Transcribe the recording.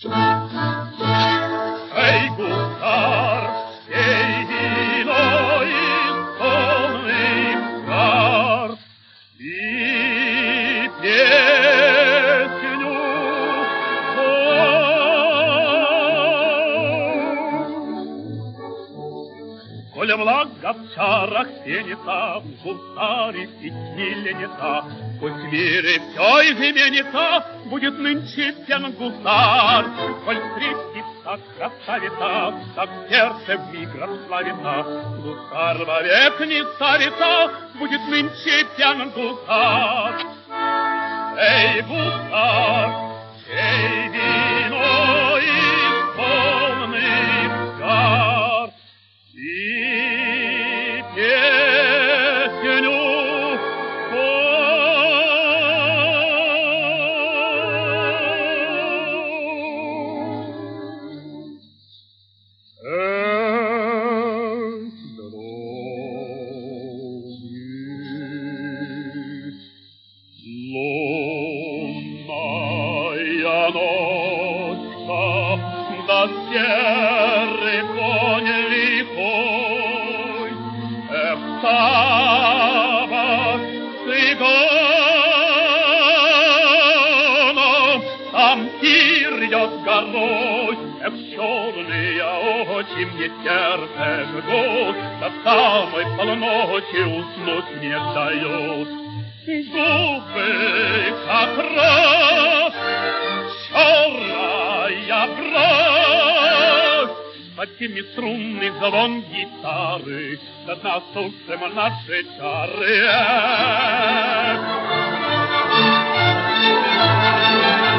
Эй, гусар, эй, вино из полных гар, и песню пой. Коля влага в чарах пенится, в гусаре песни ленится, пусть в мире все изменится, будет нынче пьян гусар. Коль встретится красавица, так сердце вмиг расслабится, гусар вовек не старится, будет нынче пьян гусар. Эй, гусар, эй, вино из полных гар, и песню лунная ночка, да серый конь лихой, эх, табак цыганом, там пир идет горой, эх, черные очи мне сердце жгут, до самой полночи уснуть не дают. Губы, как раз, черная бровь, под теми струнный звон гитары, да насушим наши чары.